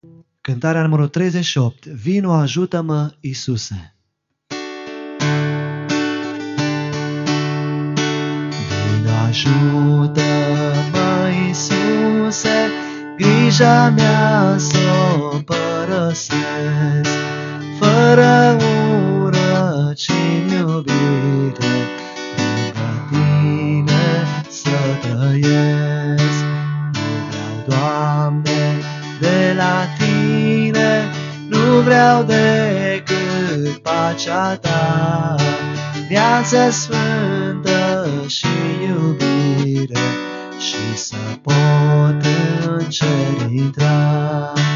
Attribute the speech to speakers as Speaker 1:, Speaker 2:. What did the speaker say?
Speaker 1: Cântarea numărul 38. Vino, ajută-mă, Iisuse. Vino, ajută-mă, Iisuse, grija mea s-o părăsesc, fără ură ci-n iubire, lângă Tine să trăiesc. Nu vreau, Doamne, de la Tine, nu vreau decât pacea Ta, viață sfântă și iubire, și să pot în cer intra.